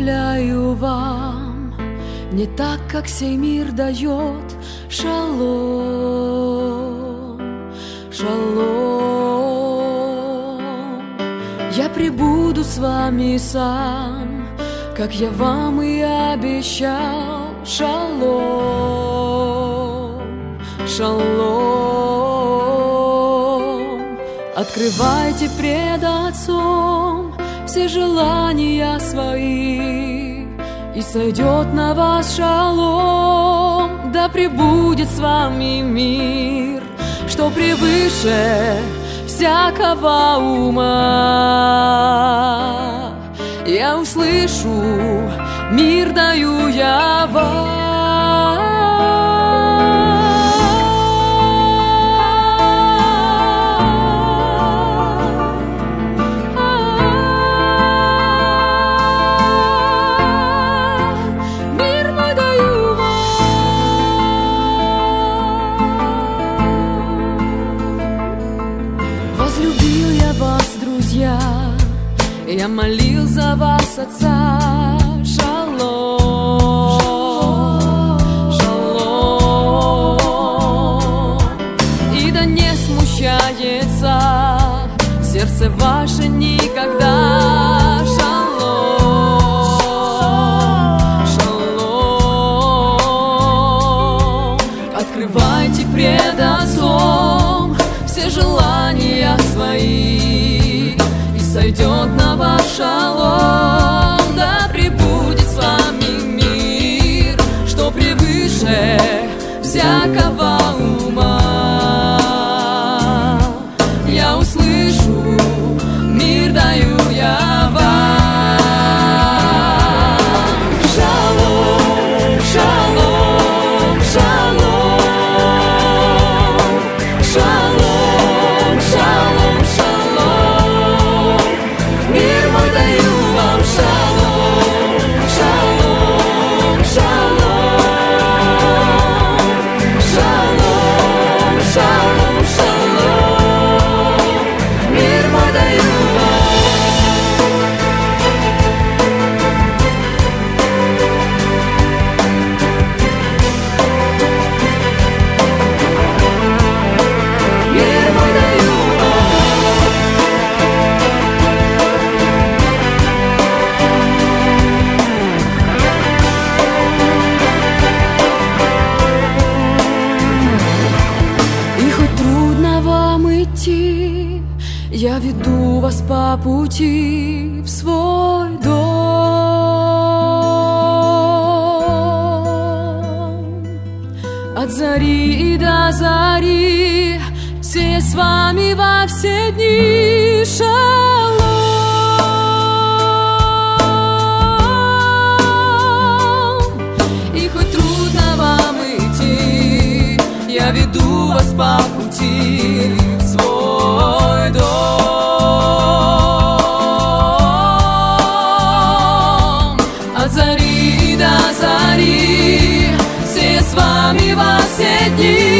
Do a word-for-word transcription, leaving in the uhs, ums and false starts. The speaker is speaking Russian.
заявляю вам, не так, как сей мир дает. Шалом, шалом. Я пребуду с вами сам, как я вам и обещал. Шалом, шалом. Открывайте пред Отцом все желания свои, и сойдет на вас шалом. Да пребудет с вами мир, что превыше всякого ума. Я услышу: мир даю я вам. Я молил за вас Отца. Шалом, шалом. И да не смущается сердце ваше никогда. Шалом, шалом. Открывайте пред Отцом все желания свои, сойдет на вас шалом. Да пребудет с вами мир, что превыше всякого ума. Я услышу: мир даю я вам. Шалом, шалом, шалом, шалом, шалом, шалом. Мир мой даю вам. Шалом, шалом, шалом, шалом, шалом, шалом. Мир мой даю идти, я веду вас по пути в свой дом. От зари и до зари все с вами во все дни. Шалом. И хоть трудно вам идти, я веду вас по пути в свой дом. От зари до зари все с вами во все дни.